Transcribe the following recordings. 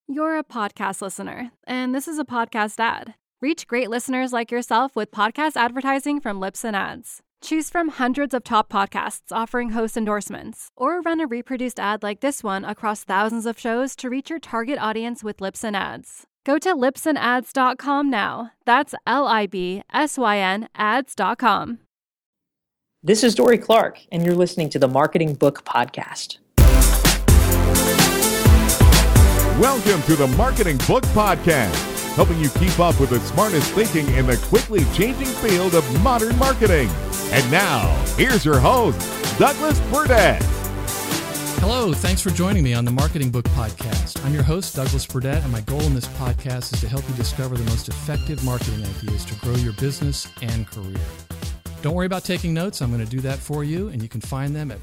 You're a podcast listener, and this is a podcast ad. Reach great listeners like yourself with podcast advertising from Libsyn Ads. Choose from hundreds of top podcasts offering host endorsements, or run a reproduced ad like this one across thousands of shows to reach your target audience with Libsyn Ads. Go to libsynads.com now. That's LIBSYN ads.com. This is Dorie Clark, and you're listening to the Marketing Book Podcast. Welcome to the Marketing Book Podcast, helping you keep up with the smartest thinking in the quickly changing field of modern marketing. And now, here's your host, Douglas Burdett. Hello, thanks for joining me on the Marketing Book Podcast. I'm your host, Douglas Burdett, and my goal in this podcast is to help you discover the most effective marketing ideas to grow your business and career. Don't worry about taking notes. I'm going to do that for you, and you can find them at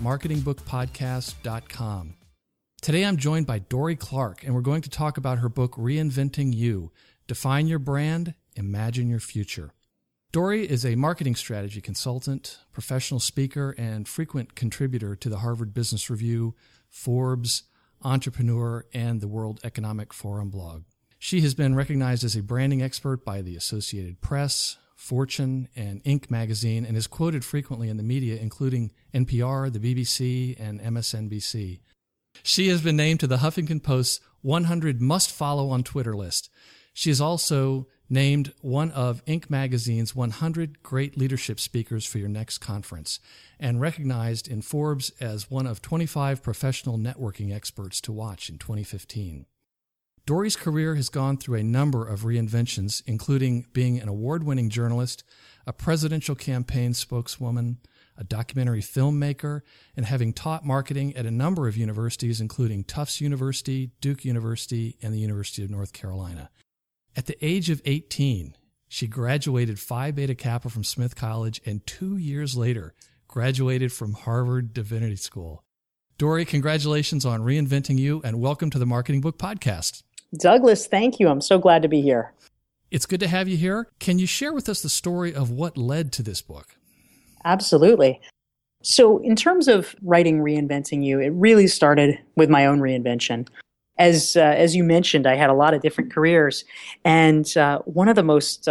marketingbookpodcast.com. Today, I'm joined by Dorie Clark, and we're going to talk about her book, Reinventing You: Define Your Brand, Imagine Your Future. Dorie is a marketing strategy consultant, professional speaker, and frequent contributor to the Harvard Business Review, Forbes, Entrepreneur, and the World Economic Forum blog. She has been recognized as a branding expert by the Associated Press, Fortune, and Inc. magazine, and is quoted frequently in the media, including NPR, the BBC, and MSNBC. She has been named to the Huffington Post's 100 must-follow on Twitter list. She is also named one of Inc. magazine's 100 great leadership speakers for your next conference, and recognized in Forbes as one of 25 professional networking experts to watch in 2015. Dorie's career has gone through a number of reinventions, including being an award-winning journalist, a presidential campaign spokeswoman, a documentary filmmaker, and having taught marketing at a number of universities, including Tufts University, Duke University, and the University of North Carolina. At the age of 18, she graduated Phi Beta Kappa from Smith College, and 2 years later, graduated from Harvard Divinity School. Dorie, congratulations on Reinventing You, and welcome to the Marketing Book Podcast. Douglas, thank you. I'm so glad to be here. It's good to have you here. Can you share with us the story of what led to this book? Absolutely. So in terms of writing Reinventing You, it really started with my own reinvention. As you mentioned, I had a lot of different careers, and one of the most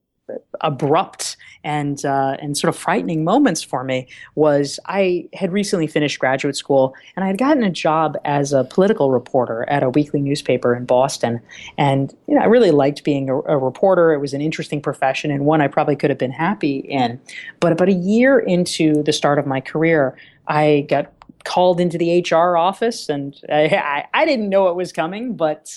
abrupt and sort of frightening moments for me was I had recently finished graduate school, and I had gotten a job as a political reporter at a weekly newspaper in Boston. And I really liked being a reporter. It was an interesting profession and one I probably could have been happy in. But about a year into the start of my career, I got called into the HR office, and I didn't know it was coming, but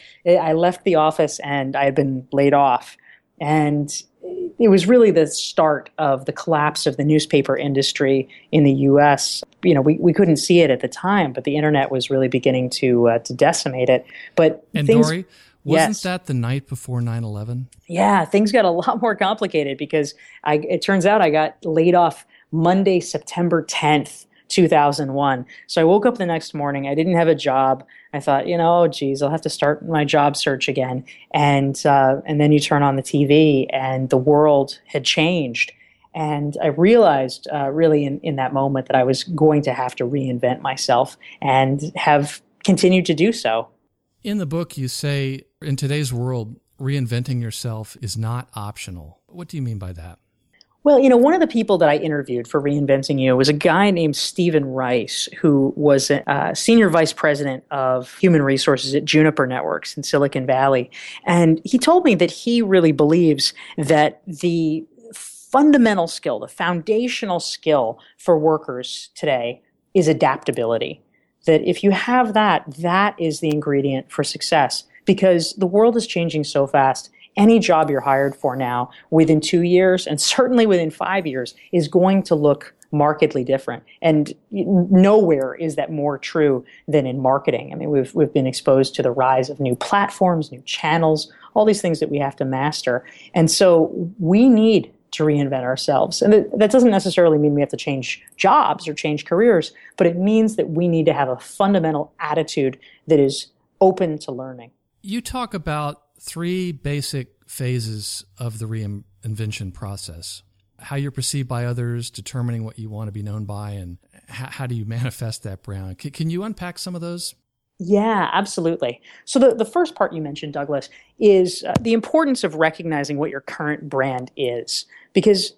I left the office and I had been laid off. And it was really the start of the collapse of the newspaper industry in the U.S. We couldn't see it at the time, but the internet was really beginning to decimate it. And Dorie, wasn't that the night before 9/11? Yeah, things got a lot more complicated because it turns out I got laid off Monday, September 10th. 2001. So I woke up the next morning. I didn't have a job. I thought, oh, geez, I'll have to start my job search again. And then you turn on the TV, and the world had changed. And I realized really in that moment that I was going to have to reinvent myself, and have continued to do so. In the book, you say, in today's world, reinventing yourself is not optional. What do you mean by that? Well, one of the people that I interviewed for Reinventing You was a guy named Stephen Rice, who was a senior vice president of human resources at Juniper Networks in Silicon Valley. And he told me that he really believes that the fundamental skill, the foundational skill for workers today is adaptability. That if you have that, that is the ingredient for success, because the world is changing so fast. Any job you're hired for now, within 2 years, and certainly within 5 years, is going to look markedly different. And nowhere is that more true than in marketing. I mean, we've been exposed to the rise of new platforms, new channels, all these things that we have to master. And so we need to reinvent ourselves. And that doesn't necessarily mean we have to change jobs or change careers, but it means that we need to have a fundamental attitude that is open to learning. You talk about 3 basic phases of the reinvention process: how you're perceived by others, determining what you want to be known by, and how do you manifest that brand. Can you unpack some of those? Yeah, absolutely. So the first part you mentioned, Douglas, is the importance of recognizing what your current brand is. Because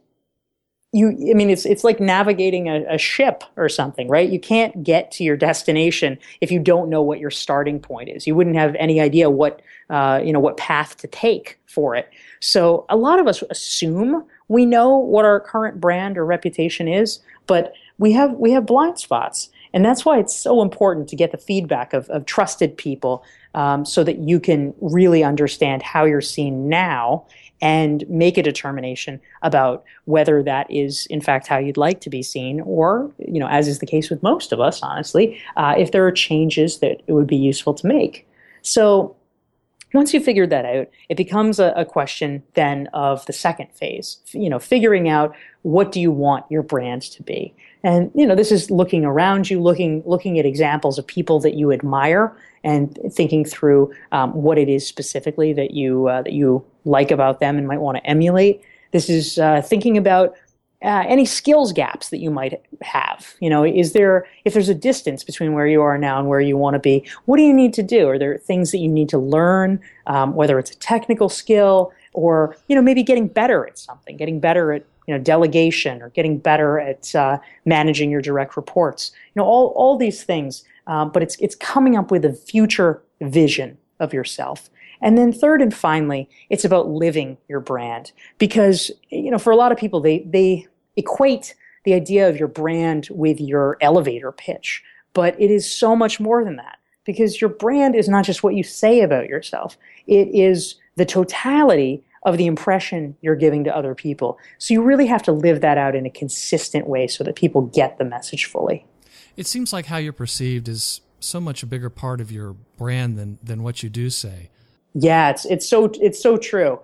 it's like navigating a ship or something, right? You can't get to your destination if you don't know what your starting point is. You wouldn't have any idea what path to take for it. So a lot of us assume we know what our current brand or reputation is, but we have blind spots. And that's why it's so important to get the feedback of trusted people, so that you can really understand how you're seen now and make a determination about whether that is, in fact, how you'd like to be seen, or, as is the case with most of us, honestly, if there are changes that it would be useful to make. So once you figured that out, it becomes a question then of the second phase, figuring out what do you want your brand to be. And, this is looking around you, looking at examples of people that you admire and thinking through what it is specifically that you like about them and might want to emulate. This is thinking about any skills gaps that you might have. If there's a distance between where you are now and where you want to be, what do you need to do? Are there things that you need to learn, whether it's a technical skill or, maybe getting better at something, getting better at delegation, or getting better at managing your direct reports. All these things. But it's coming up with a future vision of yourself. And then third and finally, it's about living your brand. Because, for a lot of people, they equate the idea of your brand with your elevator pitch. But it is so much more than that. Because your brand is not just what you say about yourself. It is the totality of the impression you're giving to other people. So you really have to live that out in a consistent way so that people get the message fully. It seems like how you're perceived is so much a bigger part of your brand than what you do say. Yeah, it's so true.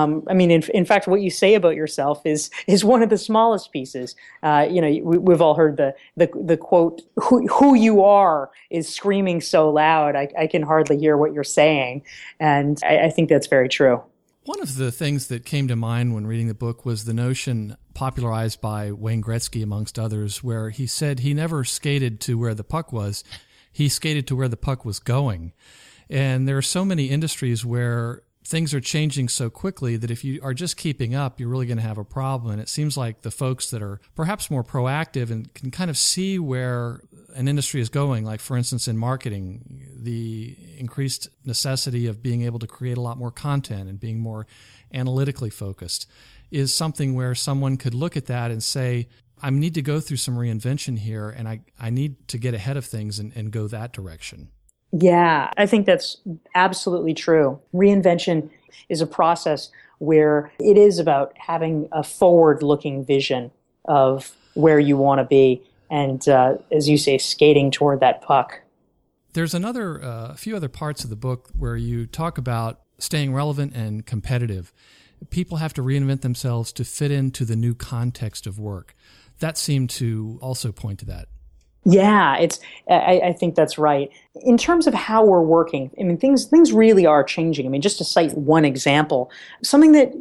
In fact, what you say about yourself is one of the smallest pieces. We've all heard the quote, "Who you are is screaming so loud, I can hardly hear what you're saying," and I think that's very true. One of the things that came to mind when reading the book was the notion popularized by Wayne Gretzky, amongst others, where he said he never skated to where the puck was. He skated to where the puck was going. And there are so many industries where things are changing so quickly that if you are just keeping up, you're really going to have a problem. And it seems like the folks that are perhaps more proactive and can kind of see where an industry is going, like, for instance, in marketing, the increased necessity of being able to create a lot more content and being more analytically focused, is something where someone could look at that and say, I need to go through some reinvention here, and I need to get ahead of things and go that direction. Yeah, I think that's absolutely true. Reinvention is a process where it is about having a forward-looking vision of where you want to be and, as you say, skating toward that puck. There's a few other parts of the book where you talk about staying relevant and competitive. People have to reinvent themselves to fit into the new context of work. That seemed to also point to that. Yeah, I think that's right. In terms of how we're working, things really are changing. Just to cite one example, something that,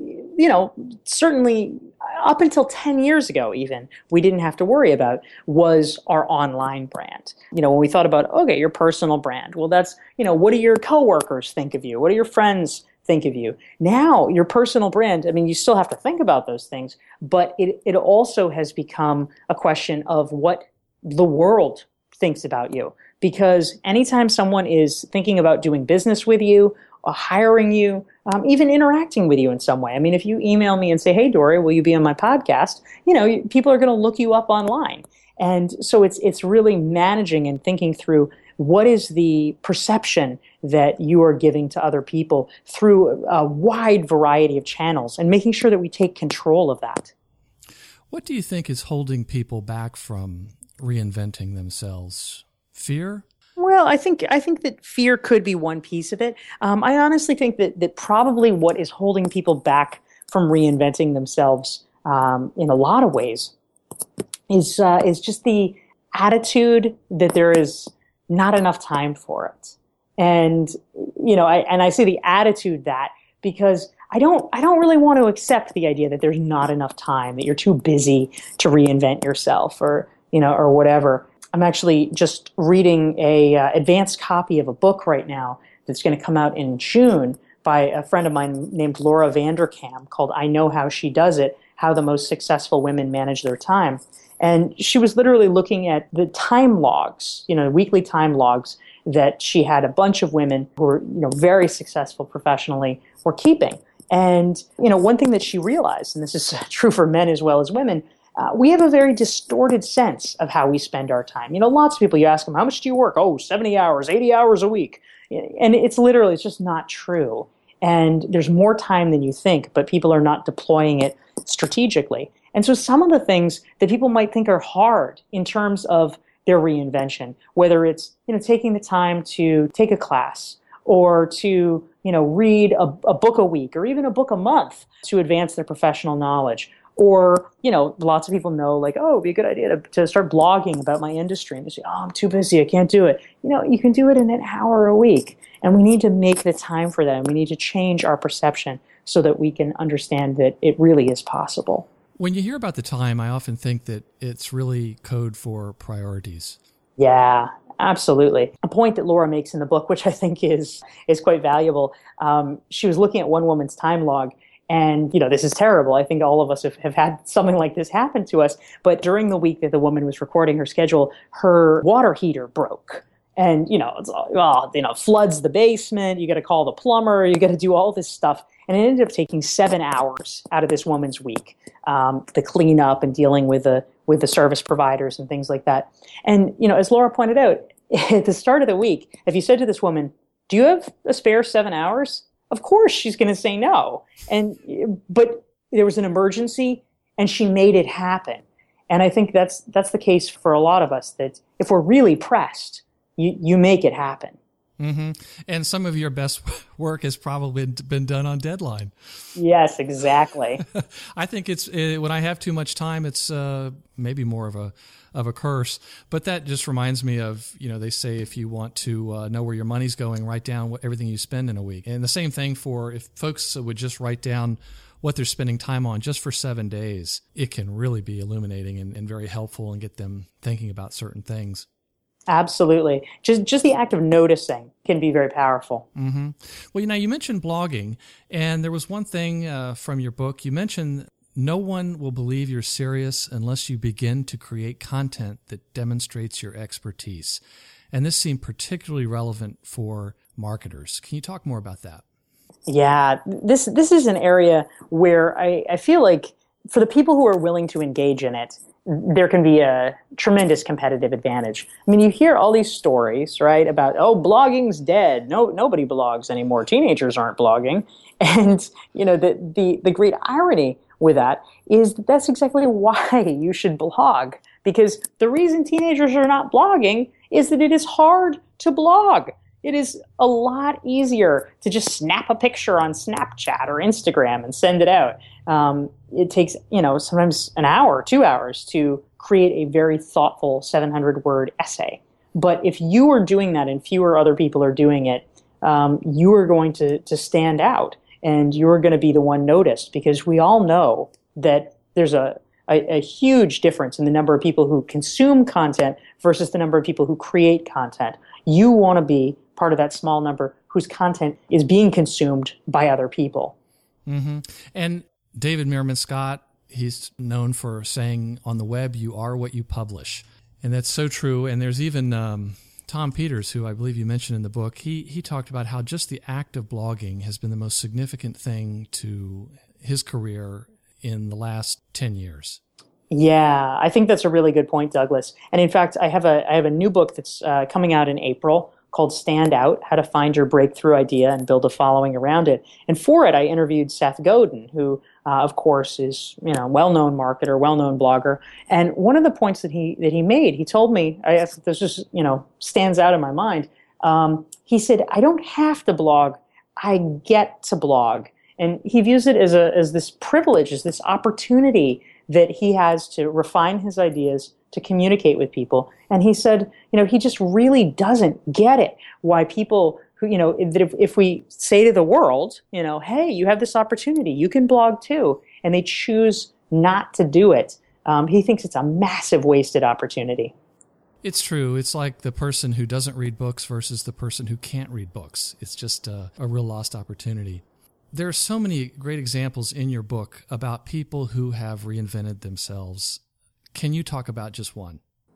certainly up until 10 years ago even, we didn't have to worry about was our online brand. When we thought about, okay, your personal brand, well, that's, what do your coworkers think of you? What do your friends think of you? Now, your personal brand, you still have to think about those things, but it also has become a question of what the world thinks about you. Because anytime someone is thinking about doing business with you, or hiring you, even interacting with you in some way. If you email me and say, hey, Dory, will you be on my podcast? People are going to look you up online. And so it's really managing and thinking through what is the perception that you are giving to other people through a wide variety of channels and making sure that we take control of that. What do you think is holding people back from reinventing themselves? Fear? Well, I think that fear could be one piece of it. I honestly think that probably what is holding people back from reinventing themselves in a lot of ways is just the attitude that there is not enough time for it. And I say the attitude that because I don't really want to accept the idea that there's not enough time, that you're too busy to reinvent yourself or whatever. I'm actually just reading a advanced copy of a book right now that's going to come out in June by a friend of mine named Laura Vanderkam called I Know How She Does It, How the Most Successful Women Manage Their Time. And she was literally looking at the time logs, weekly time logs that she had a bunch of women who were, very successful professionally were keeping. And, one thing that she realized, and this is true for men as well as women, we have a very distorted sense of how we spend our time. Lots of people, you ask them, how much do you work? Oh, 70 hours, 80 hours a week. And it's just not true. And there's more time than you think, but people are not deploying it strategically. And so some of the things that people might think are hard in terms of their reinvention, whether it's, taking the time to take a class or to, read a book a week or even a book a month to advance their professional knowledge. Or, lots of people know it'd be a good idea to start blogging about my industry. And they say, oh, I'm too busy, I can't do it. You can do it in an hour a week. And we need to make the time for that. And we need to change our perception so that we can understand that it really is possible. When you hear about the time, I often think that it's really code for priorities. Yeah, absolutely. A point that Laura makes in the book, which I think is quite valuable, she was looking at one woman's time log. And, this is terrible. I think all of us have had something like this happen to us. But during the week that the woman was recording her schedule, her water heater broke. And, floods the basement. You got to call the plumber. You got to do all this stuff. And it ended up taking 7 hours out of this woman's week to clean up and dealing with the service providers and things like that. And, as Laura pointed out, at the start of the week, if you said to this woman, do you have a spare 7 hours? Of course she's going to say no. But there was an emergency and she made it happen. And I think that's the case for a lot of us, that if we're really pressed, you make it happen. Mm-hmm. And some of your best work has probably been done on deadline. Yes, exactly. I think it's when I have too much time, it's maybe more of a curse. But that just reminds me of, they say if you want to know where your money's going, write down everything you spend in a week. And the same thing for if folks would just write down what they're spending time on just for 7 days, it can really be illuminating and very helpful and get them thinking about certain things. Absolutely. Just the act of noticing can be very powerful. Mm-hmm. Well, you mentioned blogging, and there was one thing from your book. You mentioned no one will believe you're serious unless you begin to create content that demonstrates your expertise. And this seemed particularly relevant for marketers. Can you talk more about that? Yeah, this is an area where I feel like for the people who are willing to engage in it, there can be a tremendous competitive advantage. I mean, you hear all these stories, right, about, blogging's dead. Nobody blogs anymore. Teenagers aren't blogging. And, the great irony with that is that's exactly why you should blog. Because the reason teenagers are not blogging is that it is hard to blog. It is a lot easier to just snap a picture on Snapchat or Instagram and send it out. It takes, sometimes an hour, 2 hours to create a very thoughtful 700-word essay. But if you are doing that and fewer other people are doing it, you are going to stand out and you're going to be the one noticed, because we all know that there's a huge difference in the number of people who consume content versus the number of people who create content. You want to be part of that small number whose content is being consumed by other people. Mm-hmm. And David Meerman Scott, he's known for saying on the web, you are what you publish. And that's so true. And there's even Tom Peters, who I believe you mentioned in the book, he talked about how just the act of blogging has been the most significant thing to his career in the last 10 years. Yeah, I think that's a really good point, Douglas. And in fact, I have a new book that's coming out in April called Stand Out, How to Find Your Breakthrough Idea and Build a Following Around It. And for it, I interviewed Seth Godin, who, of course, is well-known marketer, well-known blogger. And one of the points that he made, he told me, this just stands out in my mind. He said, "I don't have to blog; I get to blog." And he views it as this privilege, as this opportunity that he has to refine his ideas, to communicate with people. And he said, he just really doesn't get it, why people who, that if we say to the world, hey, you have this opportunity, you can blog too, and they choose not to do it, he thinks it's a massive wasted opportunity. It's true. It's like the person who doesn't read books versus the person who can't read books. It's just a real lost opportunity. There are so many great examples in your book about people who have reinvented themselves. Can you talk about just one?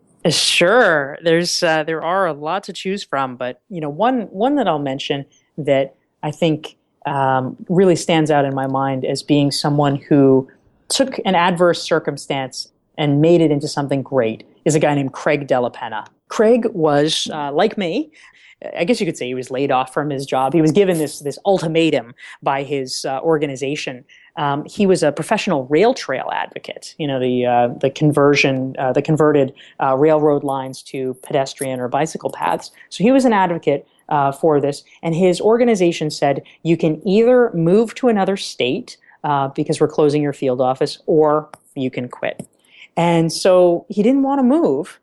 Sure. There are a lot to choose from, but one that I'll mention that I think really stands out in my mind as being someone who took an adverse circumstance and made it into something great is a guy named Craig Della Penna. Craig was, like me, I guess you could say he was laid off from his job. He was given this ultimatum by his organization. He was a professional rail trail advocate. The converted railroad lines to pedestrian or bicycle paths. So he was an advocate for this, and his organization said you can either move to another state because we're closing your field office, or you can quit. And so he didn't want to move.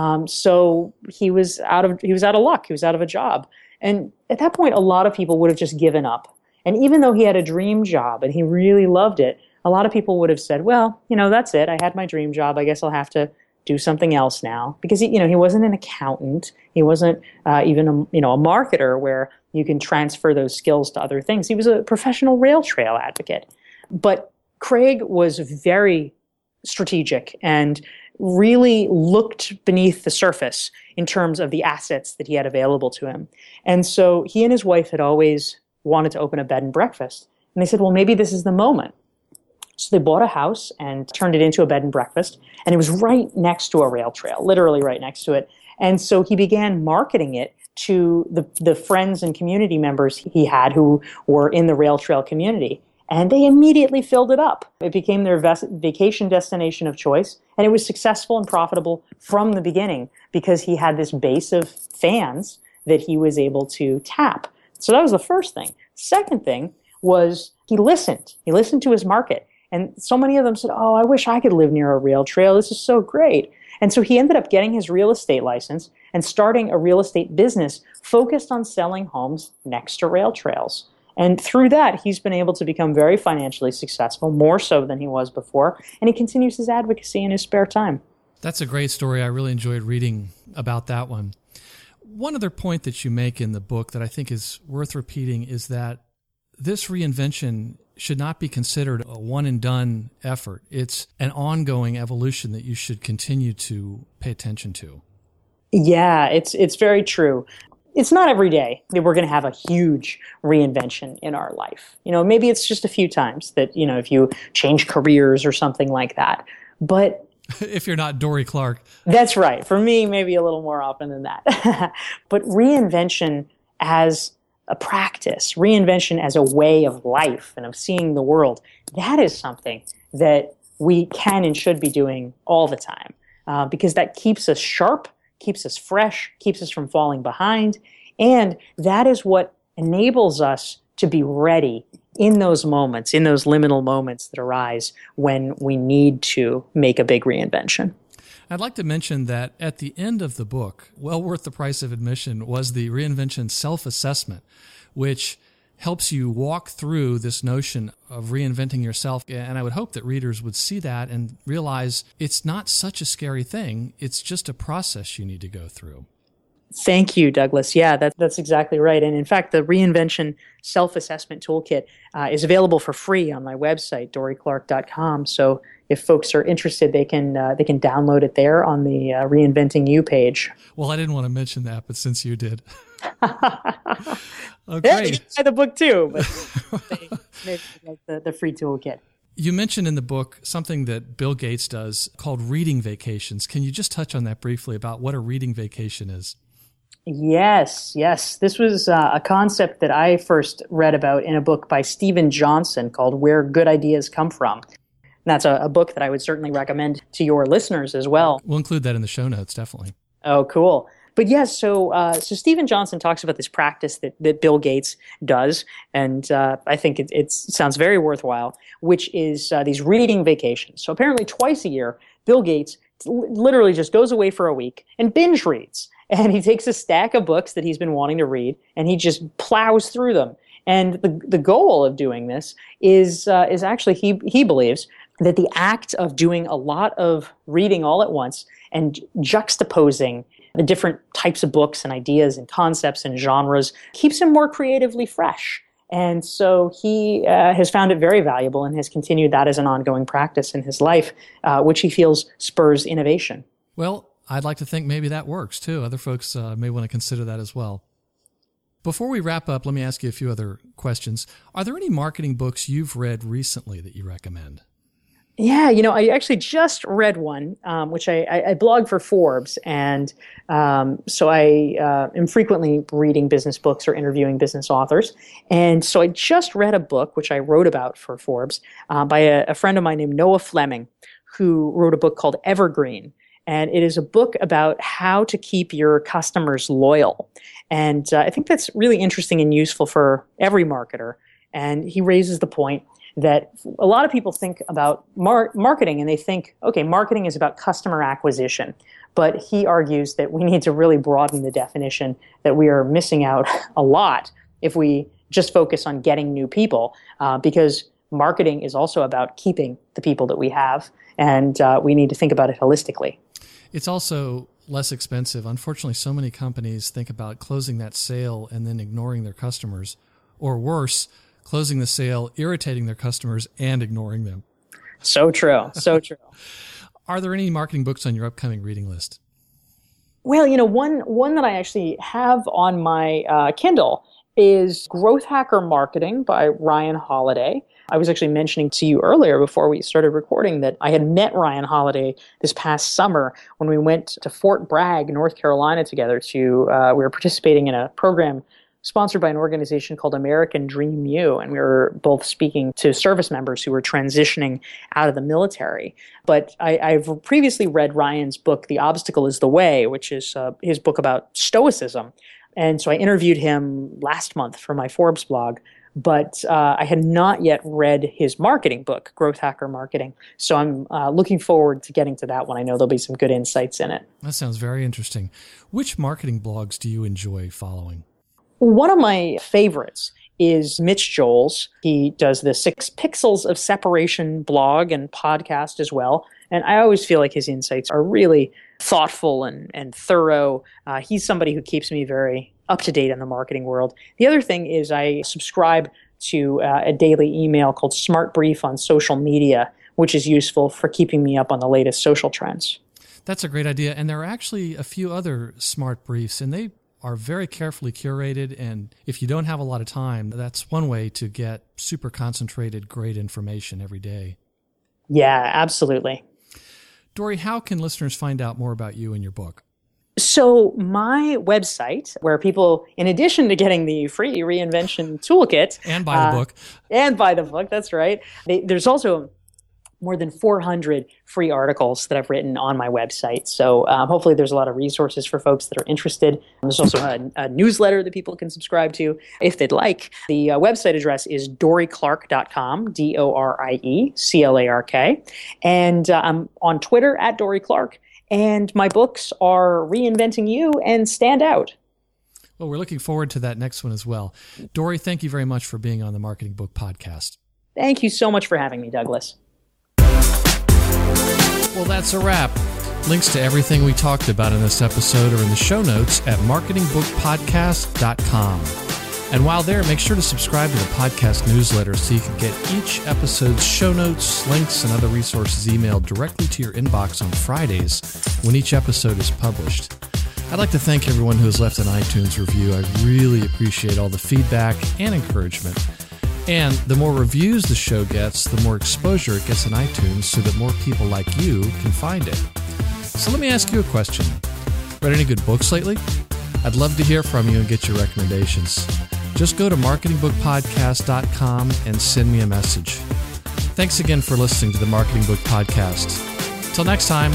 So he was out of luck. He was out of a job. And at that point, a lot of people would have just given up. And even though he had a dream job and he really loved it, a lot of people would have said, well, that's it. I had my dream job. I guess I'll have to do something else now. Because he wasn't an accountant. He wasn't even a marketer where you can transfer those skills to other things. He was a professional rail trail advocate. But Craig was very strategic and really looked beneath the surface in terms of the assets that he had available to him. And so he and his wife had always wanted to open a bed and breakfast. And they said, well, maybe this is the moment. So they bought a house and turned it into a bed and breakfast. And it was right next to a rail trail, literally right next to it. And so he began marketing it to the friends and community members he had who were in the rail trail community. And they immediately filled it up. It became their vacation destination of choice. And it was successful and profitable from the beginning because he had this base of fans that he was able to tap. So that was the first thing. Second thing was he listened. He listened to his market. And so many of them said, oh, I wish I could live near a rail trail. This is so great. And so he ended up getting his real estate license and starting a real estate business focused on selling homes next to rail trails. And through that, he's been able to become very financially successful, more so than he was before, and he continues his advocacy in his spare time. That's a great story. I really enjoyed reading about that one. One other point that you make in the book that I think is worth repeating is that this reinvention should not be considered a one-and-done effort. It's an ongoing evolution that you should continue to pay attention to. Yeah, it's very true. It's not every day that we're going to have a huge reinvention in our life. Maybe it's just a few times that, if you change careers or something like that. But if you're not Dorie Clark. That's right. For me, maybe a little more often than that. But reinvention as a practice, reinvention as a way of life and of seeing the world, that is something that we can and should be doing all the time because that keeps us sharp, keeps us fresh, keeps us from falling behind, and that is what enables us to be ready in those moments, in those liminal moments that arise when we need to make a big reinvention. I'd like to mention that at the end of the book, well worth the price of admission, was the Reinvention Self-Assessment, which helps you walk through this notion of reinventing yourself. And I would hope that readers would see that and realize it's not such a scary thing. It's just a process you need to go through. Thank you, Douglas. Yeah, that's exactly right. And in fact, the Reinvention Self-Assessment Toolkit is available for free on my website, DorieClark.com. So if folks are interested, they can download it there on the Reinventing You page. Well, I didn't want to mention that, but since you did. Okay. Yeah, you can buy the book too, but maybe like the free toolkit. You mentioned in the book something that Bill Gates does called reading vacations. Can you just touch on that briefly about what a reading vacation is? Yes. This was a concept that I first read about in a book by Steven Johnson called Where Good Ideas Come From. And that's a book that I would certainly recommend to your listeners as well. We'll include that in the show notes, definitely. Oh, cool. But yes, so Steven Johnson talks about this practice that Bill Gates does, and I think it sounds very worthwhile, which is these reading vacations. So apparently twice a year, Bill Gates literally just goes away for a week and binge reads. And he takes a stack of books that he's been wanting to read, and he just plows through them. And the goal of doing this is actually, he believes, that the act of doing a lot of reading all at once and juxtaposing the different types of books and ideas and concepts and genres keeps him more creatively fresh. And so he has found it very valuable and has continued that as an ongoing practice in his life, which he feels spurs innovation. Well, I'd like to think maybe that works too. Other folks may want to consider that as well. Before we wrap up, let me ask you a few other questions. Are there any marketing books you've read recently that you recommend? Yeah, I actually just read one, which I blog for Forbes. And so I am frequently reading business books or interviewing business authors. And so I just read a book, which I wrote about for Forbes, by a friend of mine named Noah Fleming, who wrote a book called Evergreen. And it is a book about how to keep your customers loyal. And I think that's really interesting and useful for every marketer. And he raises the point that a lot of people think about marketing and they think, okay, marketing is about customer acquisition. But he argues that we need to really broaden the definition, that we are missing out a lot if we just focus on getting new people, because marketing is also about keeping the people that we have, and we need to think about it holistically. It's also less expensive. Unfortunately, so many companies think about closing that sale and then ignoring their customers, or worse, closing the sale, irritating their customers, and ignoring them. So true. So true. Are there any marketing books on your upcoming reading list? Well, one that I actually have on my Kindle is Growth Hacker Marketing by Ryan Holiday. I was actually mentioning to you earlier before we started recording that I had met Ryan Holiday this past summer when we went to Fort Bragg, North Carolina together we were participating in a program sponsored by an organization called American Dream U, and we were both speaking to service members who were transitioning out of the military. But I've previously read Ryan's book, The Obstacle is the Way, which is his book about Stoicism. And so I interviewed him last month for my Forbes blog, but I had not yet read his marketing book, Growth Hacker Marketing. So I'm looking forward to getting to that one. I know there'll be some good insights in it. That sounds very interesting. Which marketing blogs do you enjoy following? One of my favorites is Mitch Joel's. He does the 6 Pixels of Separation blog and podcast as well. And I always feel like his insights are really thoughtful and thorough. He's somebody who keeps me very up to date in the marketing world. The other thing is I subscribe to a daily email called Smart Brief on social media, which is useful for keeping me up on the latest social trends. That's a great idea. And there are actually a few other Smart Briefs, and they are very carefully curated. And if you don't have a lot of time, that's one way to get super concentrated, great information every day. Yeah, absolutely. Dory, how can listeners find out more about you and your book? So my website, where people, in addition to getting the free reinvention toolkit, and buy the book, that's right. There's also more than 400 free articles that I've written on my website. So hopefully there's a lot of resources for folks that are interested. There's also a newsletter that people can subscribe to if they'd like. The website address is DoryClark.com, DoryClark. And I'm on Twitter at Dory Clark. And my books are Reinventing You and Stand Out. Well, we're looking forward to that next one as well. Dory, thank you very much for being on the Marketing Book Podcast. Thank you so much for having me, Douglas. Well, that's a wrap. Links to everything we talked about in this episode are in the show notes at marketingbookpodcast.com. And while there, make sure to subscribe to the podcast newsletter so you can get each episode's show notes, links, and other resources emailed directly to your inbox on Fridays when each episode is published. I'd like to thank everyone who has left an iTunes review. I really appreciate all the feedback and encouragement. And the more reviews the show gets, the more exposure it gets in iTunes so that more people like you can find it. So let me ask you a question. Read any good books lately? I'd love to hear from you and get your recommendations. Just go to marketingbookpodcast.com and send me a message. Thanks again for listening to the Marketing Book Podcast. Till next time.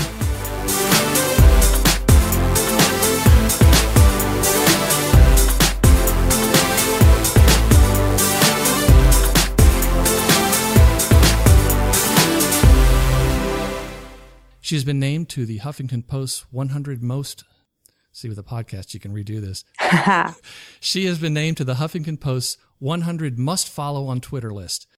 She has been named to the Huffington Post's 100 most... See, with a podcast, you can redo this. She has been named to the Huffington Post's 100 must-follow on Twitter list.